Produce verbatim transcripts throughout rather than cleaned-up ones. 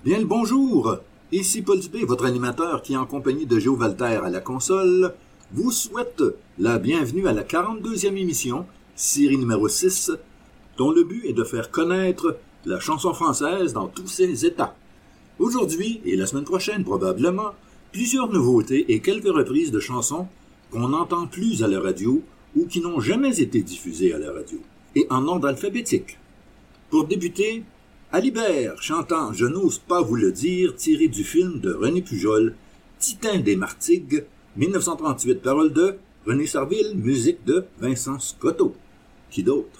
Bien le bonjour! Ici Paul Dubé, votre animateur qui, en compagnie de Géo Valter à la console, vous souhaite la bienvenue à la quarante-deuxième émission, série numéro six, dont le but est de faire connaître la chanson française dans tous ses états. Aujourd'hui, et la semaine prochaine probablement, plusieurs nouveautés et quelques reprises de chansons qu'on n'entend plus à la radio ou qui n'ont jamais été diffusées à la radio, et en ordre alphabétique. Pour débuter, Alibert chantant « Je n'ose pas vous le dire » tiré du film de René Pujol, Titin des Martigues, dix-neuf cent trente-huit, paroles de René Sarville, musique de Vincent Scotto. Qui d'autre?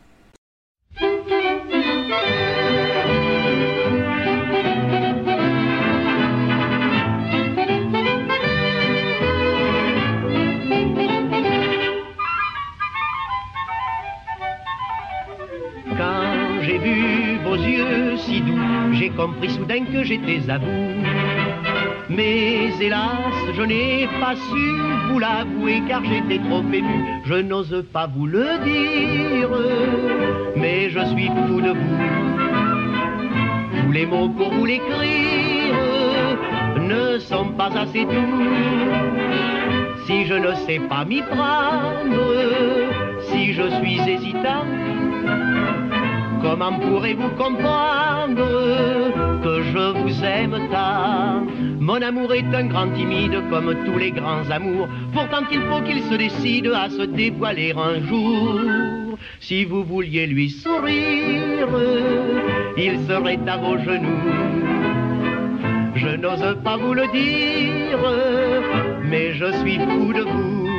Quand j'ai vu vos yeux si doux, j'ai compris soudain que j'étais à vous. Mais hélas, je n'ai pas su vous l'avouer car j'étais trop ému. Je n'ose pas vous le dire, mais je suis fou de vous. Tous les mots pour vous l'écrire ne sont pas assez doux. Si je ne sais pas m'y prendre, si je suis hésitant, comment pourrez-vous comprendre que je vous aime tant? Mon amour est un grand timide comme tous les grands amours. Pourtant il faut qu'il se décide à se dévoiler un jour. Si vous vouliez lui sourire, il serait à vos genoux. Je n'ose pas vous le dire, mais je suis fou de vous.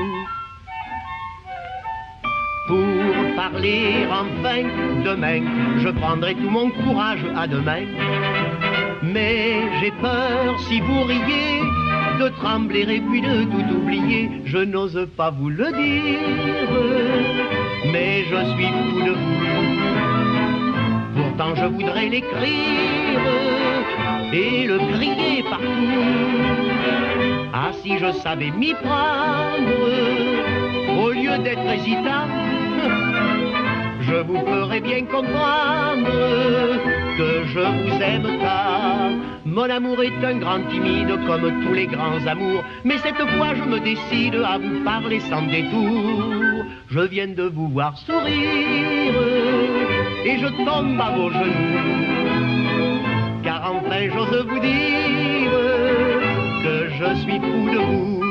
Pour parler enfin demain, je prendrai tout mon courage à demain. Mais j'ai peur si vous riez de trembler et puis de tout oublier. Je n'ose pas vous le dire, mais je suis fou de vous. Pourtant je voudrais l'écrire et le crier partout. Ah, si je savais m'y prendre au lieu d'être hésitant, je vous ferai bien comprendre que je vous aime tant. Mon amour est un grand timide comme tous les grands amours. Mais cette fois je me décide à vous parler sans détour. Je viens de vous voir sourire et je tombe à vos genoux. Car enfin j'ose vous dire que je suis fou de vous.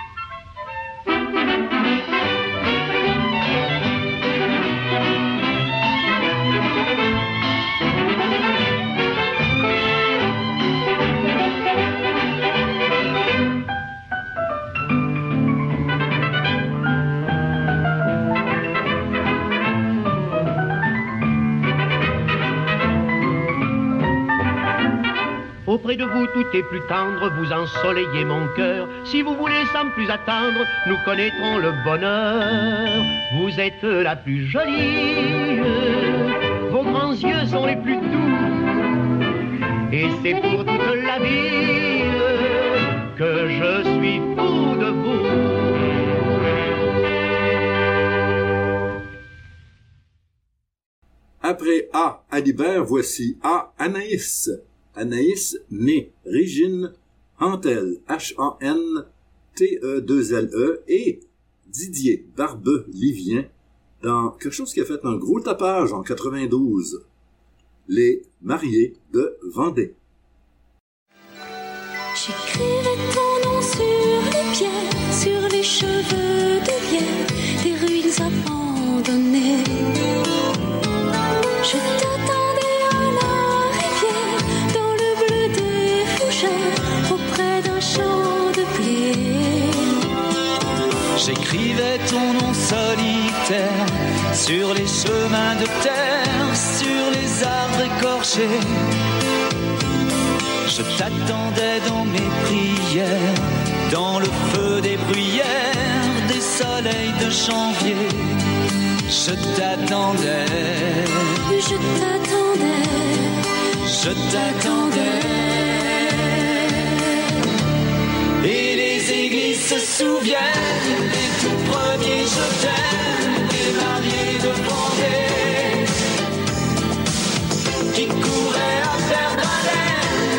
Auprès de vous tout est plus tendre, vous ensoleillez mon cœur. Si vous voulez sans plus attendre, nous connaîtrons le bonheur. Vous êtes la plus jolie, vos grands yeux sont les plus doux. Et c'est pour toute la vie que je suis fou de vous. Après A, Alibert, voici A, Anaïs. Anaïs, née Régine Hantel, H A N T E deux L E, et Didier Barbe-Livien dans quelque chose qui a fait un gros tapage en quatre-vingt-douze, Les Mariés de Vendée. J'écrivais ton nom sur les pierres, sur les cheveux de lierre, des ruines abandonnées. Je t'attendais à la rivière, dans le bleu des fougères, auprès d'un champ de blé. J'écrivais ton nom solitaire, sur les chemins de terre, sur les arbres écorchés. Je t'attendais dans mes prières, dans le feu des bruyères, des soleils de janvier. Je t'attendais, Je t'attendais, je t'attendais. Et les églises se souviennent des tout premiers je t'aime, des mariés de Vendée qui couraient à faire baleine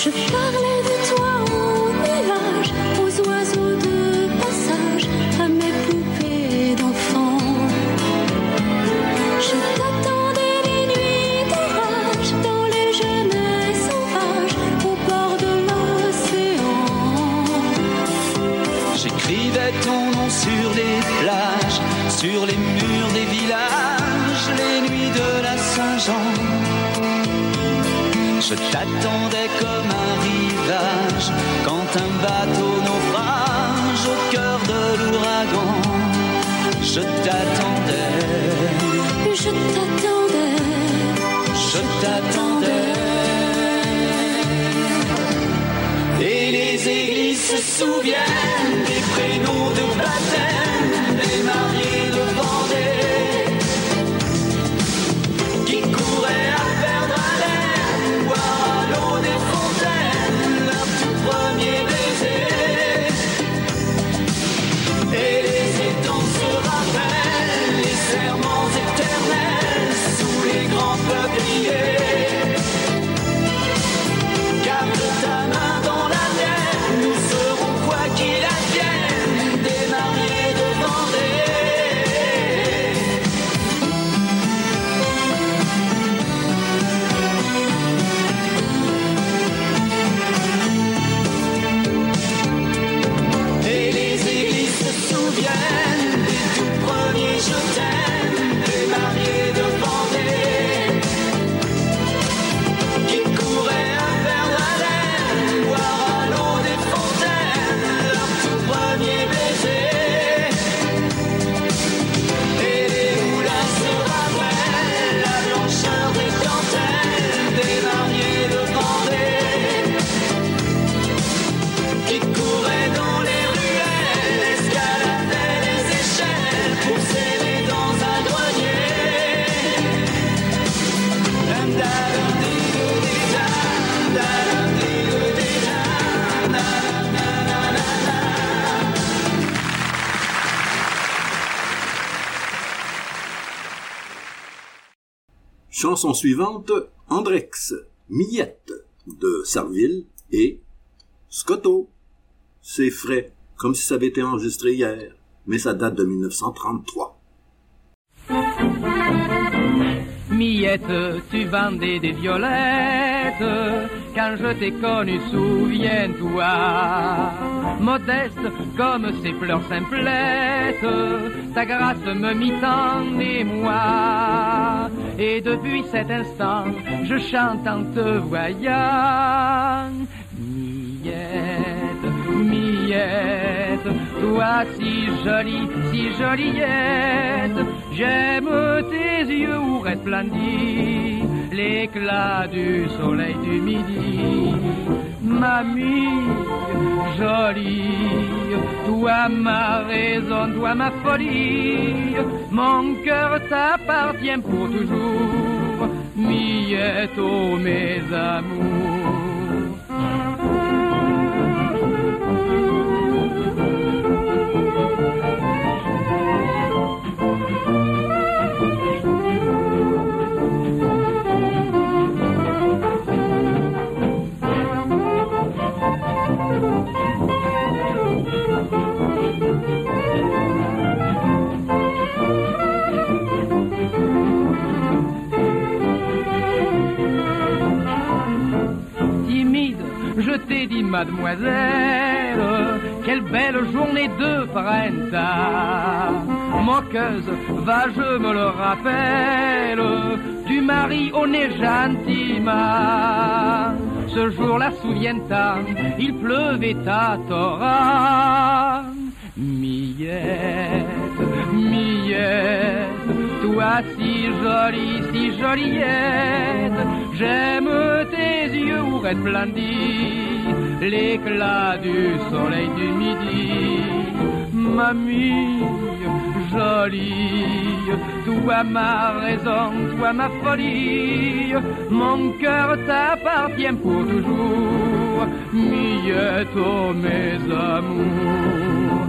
Je parlais de toi aux nuages, aux oiseaux de passage, à mes poupées d'enfants. Je t'attendais les nuits d'orage, dans les genêts sauvages, au bord de l'océan. J'écrivais ton nom sur les plages, sur les murs des villages, les nuits de la Saint-Jean. Je t'attendais comme un rivage, quand un bateau naufrage au cœur de l'ouragan. Je t'attendais, Je t'attendais, je t'attendais. Et les églises se souviennent des prénoms de baptême, des mariés de Vendée, qui couraient à perdre haleine, boire à l'eau des fontaines, leur tout premier baiser. Et les étangs se rappellent les serments éternels sous les grands peupliers. Garde ta main dans la mienne, nous serons quoi qu'il advienne, des mariés de Vendée. Et les églises se souviennent des tout premiers je t'aime, des mariés de Vendée, qui couraient à perdre haleine, boire à l'eau des fontaines, leur tout premier baiser. Et les moulins se rappellent la blancheur des dentelles, des mariés de Vendée, qui couraient dans les ruelles, escaladaient les échelles pour s'aimer dans un grenier. Dam, dam, digo, di, dam, dam, digo, di, dam, dam, dam, dam, dam, dam. Chanson suivante, Andrex, Millette, de Sarville et Scotto. C'est frais, comme si ça avait été enregistré hier, mais ça date de mille neuf cent trente-trois. Millette, tu vendais des violettes quand je t'ai connue, souviens-toi. Modeste comme ces fleurs simplettes, ta grâce me mit en émoi. Et depuis cet instant, je chante en te voyant. Millette, Millette, toi si jolie, si joliette, j'aime tes yeux où resplendit l'éclat du soleil du midi. Mamie, jolie, toi ma raison, toi ma folie, mon cœur t'appartient pour toujours, Millette, oh mes amours. Je t'ai dit, mademoiselle, quelle belle journée de printemps. Moqueuse, va, je me le rappelle, du mari au nez gentiment. Ce jour-là, souviens-t'en, il pleuvait à torrent. Millette, Millette, toi si jolie, si joliette, j'aime tes yeux où resplendit l'éclat du soleil du midi. Mamie, jolie, toi ma raison, toi ma folie, mon cœur t'appartient pour toujours, Millette, oh mes amours.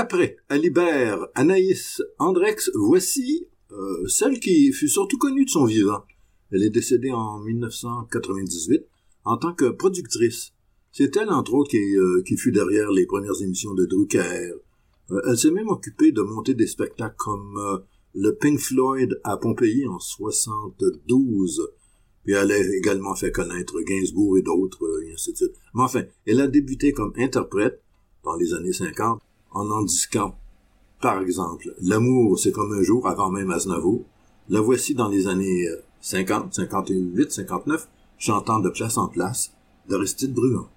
Après Alibert, Anaïs, Andrex, voici euh, celle qui fut surtout connue de son vivant. Elle est décédée en dix-neuf cent quatre-vingt-dix-huit en tant que productrice. C'est elle, entre autres, qui, euh, qui fut derrière les premières émissions de Drucker. Euh, elle s'est même occupée de monter des spectacles comme euh, le Pink Floyd à Pompéi en soixante-douze. Puis elle a également fait connaître Gainsbourg et d'autres, euh, et ainsi de suite. Mais enfin, elle a débuté comme interprète dans les années cinquante en indiquant, par exemple, l'amour c'est comme un jour avant même Aznavour. La voici dans les années cinquante, cinquante-huit, cinquante-neuf, chantant de place en place d'Aristide Bruand.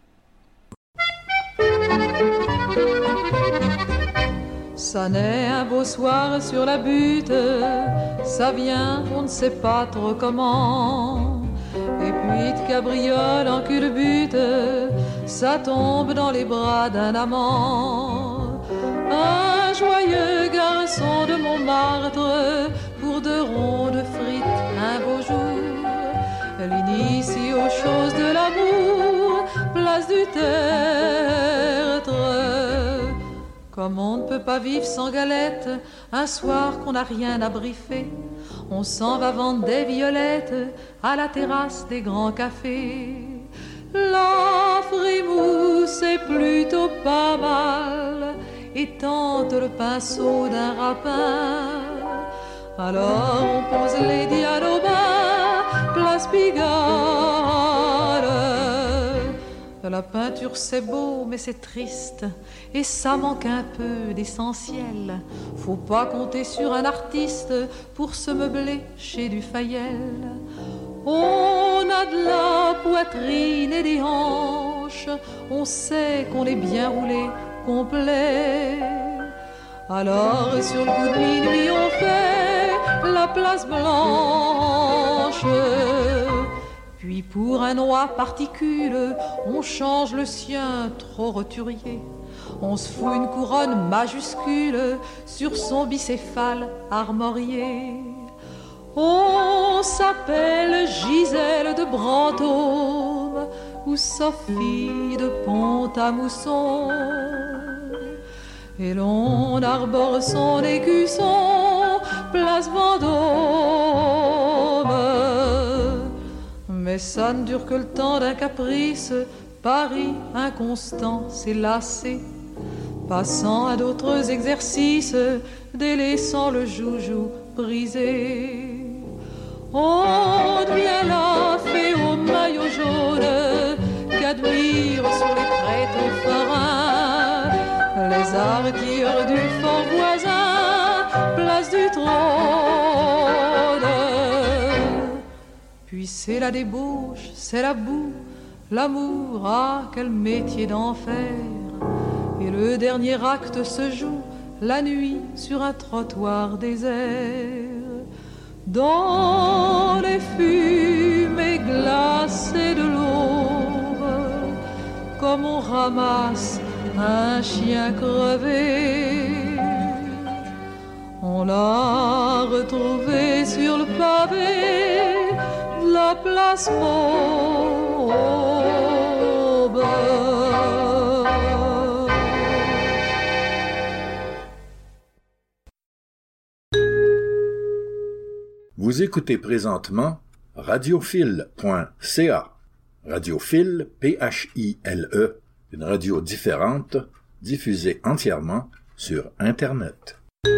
Ça naît un beau soir sur la butte, ça vient, on ne sait pas trop comment. Et puis de cabriole en culbute, ça tombe dans les bras d'un amant. Un joyeux garçon de Montmartre, pour deux ronds de frites, un beau jour, l'initie aux choses de l'amour, place du tertre. Comme on ne peut pas vivre sans galette, un soir qu'on n'a rien à briefer, on s'en va vendre des violettes à la terrasse des grands cafés. La frimousse est plutôt pas mal et tente le pinceau d'un rapin. Alors on pose les dialogues au bas, place Pigalle. La peinture c'est beau mais c'est triste et ça manque un peu d'essentiel. Faut pas compter sur un artiste pour se meubler chez du Fayel. On a de la poitrine et des hanches, on sait qu'on est bien roulé, complet. Alors sur le coup de minuit on fait la place blanche. Puis pour un noix particule, on change le sien trop roturier. On se fout une couronne majuscule sur son bicéphale armorié. On s'appelle Gisèle de Brantôme ou Sophie de Pont-à-Mousson. Et l'on arbore son écusson, place Vendôme. Mais ça ne dure que le temps d'un caprice, Paris inconstant s'est lassé, passant à d'autres exercices, délaissant le joujou brisé. On devient la fée au maillot jaune qu'admirent sur les tréteaux forains les artilleurs du fort voisin, place du trône. Puis c'est la débauche, c'est la boue, l'amour, ah quel métier d'enfer. Et le dernier acte se joue la nuit sur un trottoir désert. Dans les fumées glacées de l'aube, comme on ramasse un chien crevé, on l'a retrouvé sur le pavé de la place Maube. Vous écoutez présentement radiophile point c a. Radiophile, P H I L E, une radio différente, diffusée entièrement sur Internet.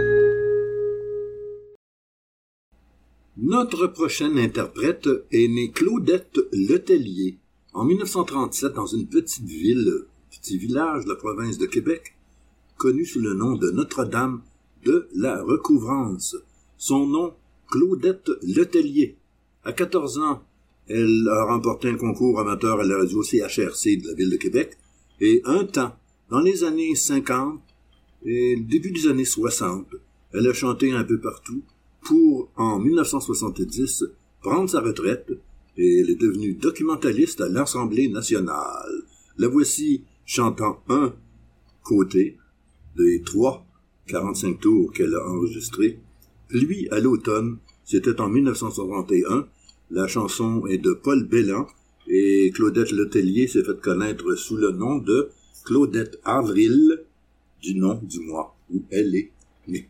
Notre prochaine interprète est née Claudette Letellier en dix-neuf cent trente-sept dans une petite ville, petit village de la province de Québec, connu sous le nom de Notre-Dame de la Recouvrance. Son nom, Claudette Letellier. À quatorze ans, elle a remporté un concours amateur à la radio C H R C de la ville de Québec, et un temps, dans les années cinquante et le début des années soixante, elle a chanté un peu partout pour, en dix-neuf cent soixante-dix, prendre sa retraite, et elle est devenue documentaliste à l'Assemblée nationale. La voici chantant un côté des trois quarante-cinq tours qu'elle a enregistrés. Lui, à l'automne, c'était en dix-neuf cent soixante et un. La chanson est de Paul Bellan et Claudette Letellier s'est fait connaître sous le nom de Claudette Avril, du nom du mois où elle est née.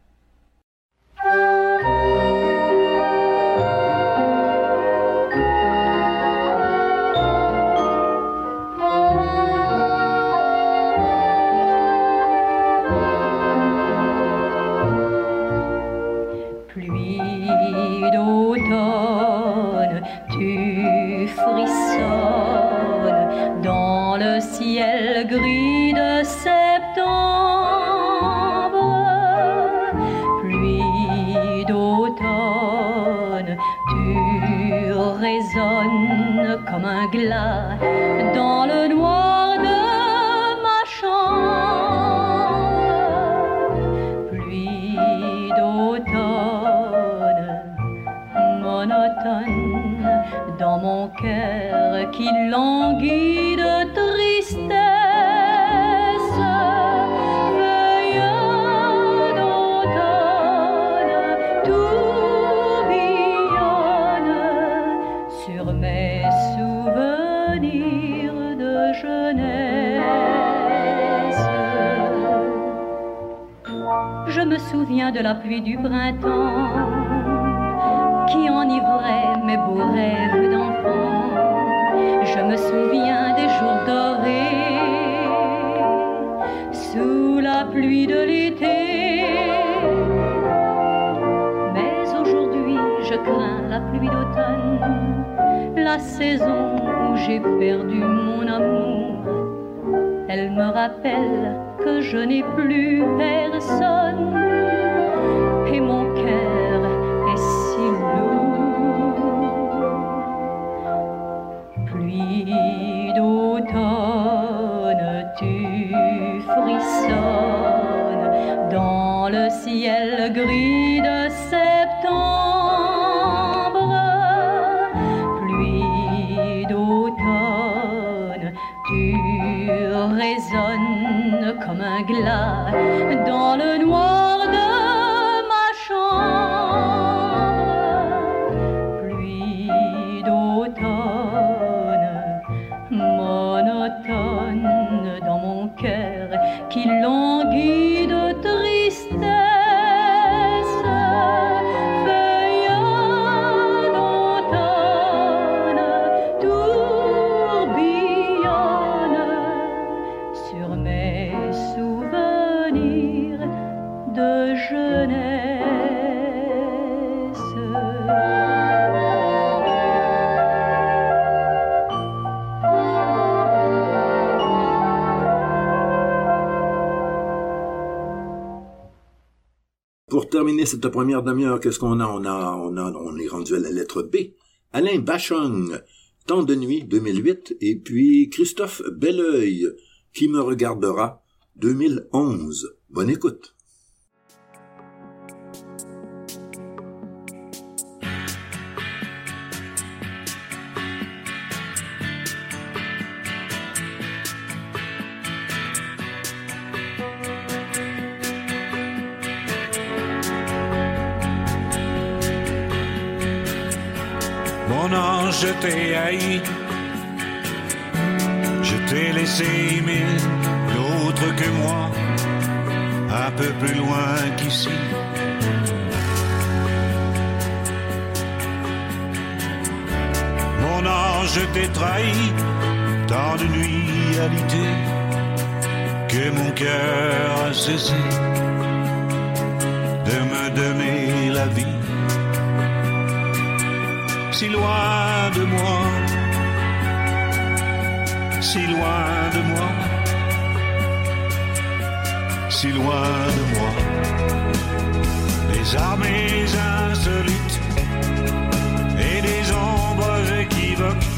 Gris de septembre, pluie d'automne, tu résonnes comme un glas dans le noir de ma chambre. Pluie d'automne, monotone dans mon cœur qui languit de tristesse. Je me souviens de la pluie du printemps qui enivrait mes beaux rêves d'enfant. Je me souviens des jours dorés sous la pluie de l'été. Mais aujourd'hui, je crains la pluie d'automne, la saison où j'ai perdu mon amour. Elle me rappelle que je n'ai plus personne et mon cœur est si lourd. Pluie d'automne, tu frissonnes dans le ciel gris de septembre. Pluie d'automne, tu résonnes comme un glas dans le noir de ma chambre. Pluie d'automne, monotone dans mon cœur qui languit de tristesse. Feuilles d'automne tourbillonnent sur mes souvenirs de jeunesse. Pour terminer cette première demi-heure, qu'est-ce qu'on a? On a, on a, on est rendu à la lettre B. Alain Bachung, Temps de nuit, deux mille huit, et puis Christophe Belleuil, Qui me regardera, deux mille onze. Bonne écoute. Mon ange, je t'ai haï, je t'ai laissé aimer l'autre que moi, un peu plus loin qu'ici. Mon ange, je t'ai trahi, tant de nuits alitées, que mon cœur a cessé de me donner la vie. Si loin de moi, si loin de moi, si loin de moi, des armées insolites et des ombres équivoques,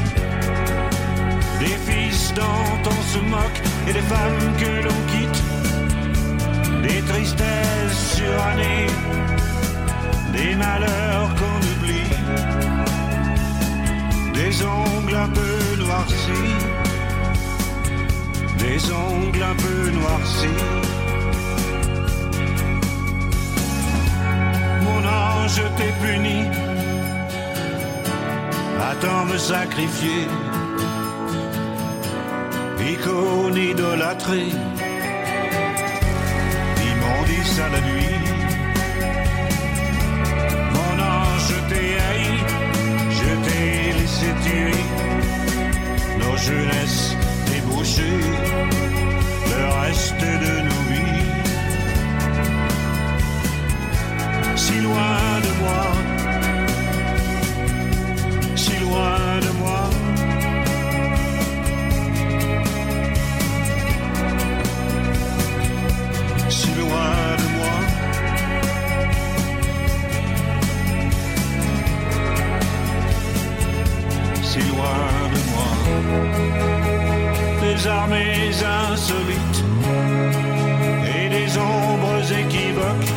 des fils dont on se moque et des femmes que l'on quitte, des tristesses surannées, des malheurs qu'on oublie, des ongles un peu noircis, des ongles un peu noircis. Mon ange, je t'ai puni, à tant me sacrifier, icône idolâtrée, à la nuit. Mon ange, je t'ai haï, je t'ai laissé tuer nos jeunesses débauchées, le reste de nos vies. Si loin de moi, si loin de moi. Si loin de moi. Si loin de moi. Des armées insolites et des ombres équivoques,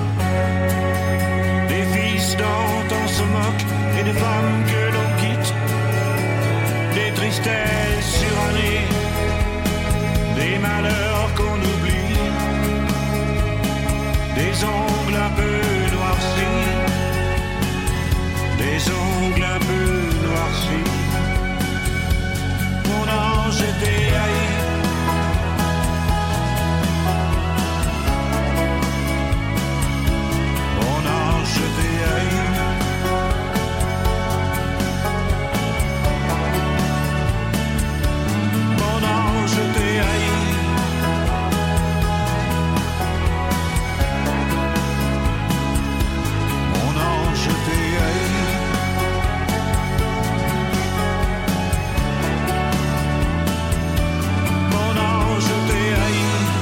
des fils dont on se moque et des femmes que l'on quitte, des tristesses surannées, des malheurs qu'on oublie, des ongles un peu noircis, des ongles un peu noircis. Mon ange était haï. Mon ange était haï. Mon ange était haï. Mon ange était haï. Mon ange était haï.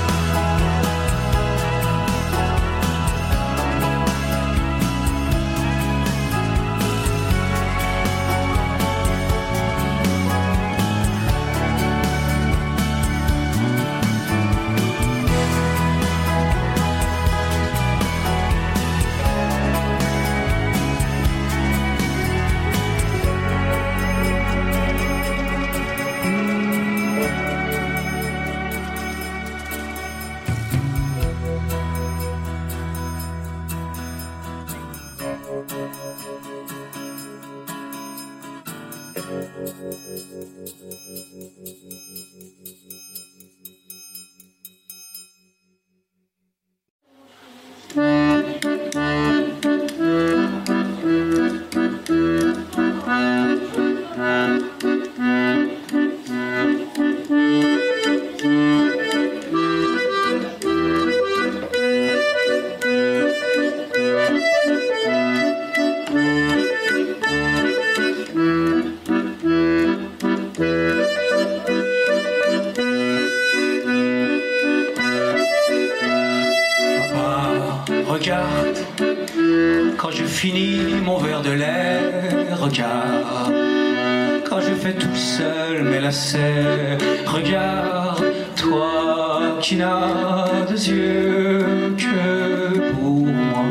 Regarde, quand je finis mon verre de lait, regarde, quand je fais tout seul mes lacets, regarde, toi qui n'as de yeux que pour moi.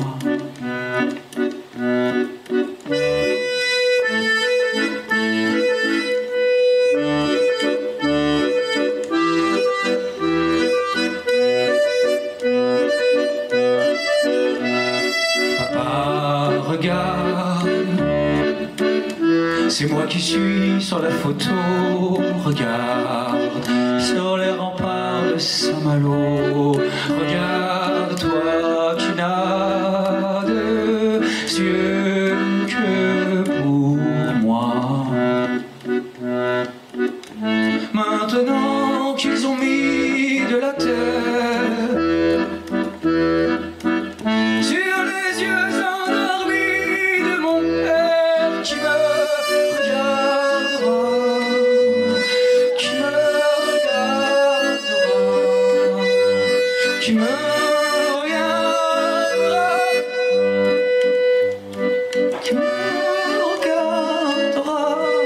C'est moi qui suis sur la photo, regarde, sur les remparts de Saint-Malo, regarde, toi qui n'as de yeux que pour moi. Maintenant qu'ils ont mis de la terre sur les yeux endormis de mon père qui me qui me regardera, qui me regardera.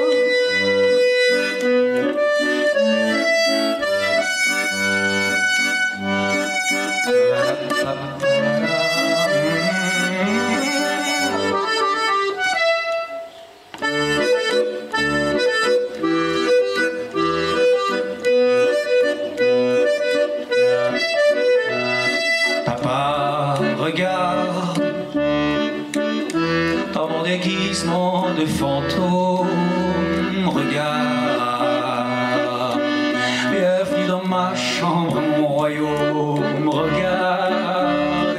Regarde, dans mon déguisement de fantôme, regarde, bienvenue dans ma chambre, mon royaume, regarde,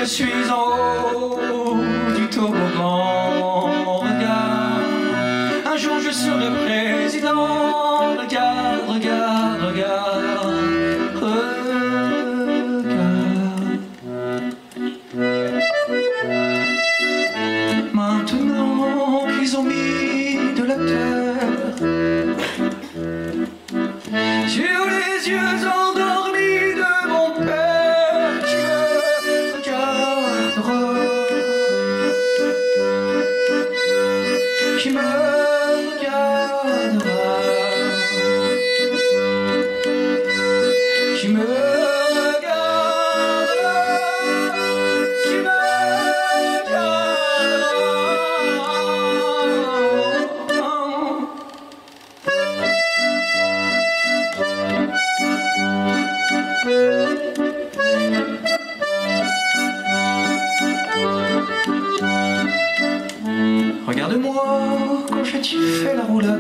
suis en haut du toboggan. Regarde, un jour je serai président. Regarde, regarde, regarde, regarde. Maintenant qu'ils ont mis de la terre sur les yeux endormis de mon père, je regarderai, qui me regardera, qui me regardera, qui me regarde-moi quand je t'y fais la roulade.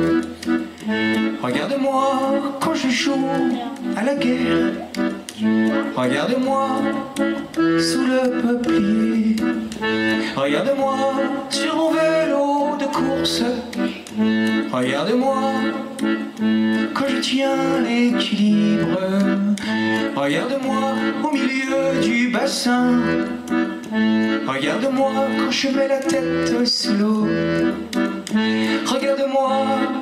Regarde-moi quand je joue à la guerre. Regarde-moi sous le peuplier. Regarde-moi sur mon vélo de course. Regarde-moi quand je tiens l'équilibre. Regarde-moi au milieu du bassin. Regarde-moi quand je mets la tête sous l'eau. Regarde-moi.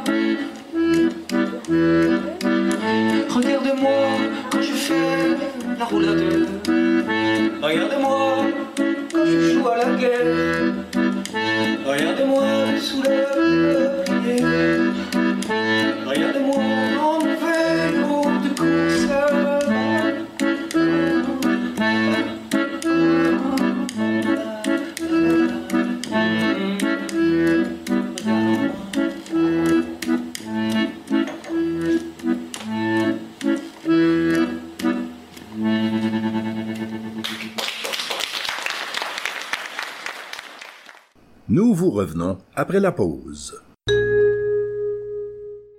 Regarde-moi quand je fais la roulade. Regarde-moi quand je joue à la guerre. Regarde-moi sous le peuplier. Regarde-moi en vélo de course. Nous vous revenons après la pause.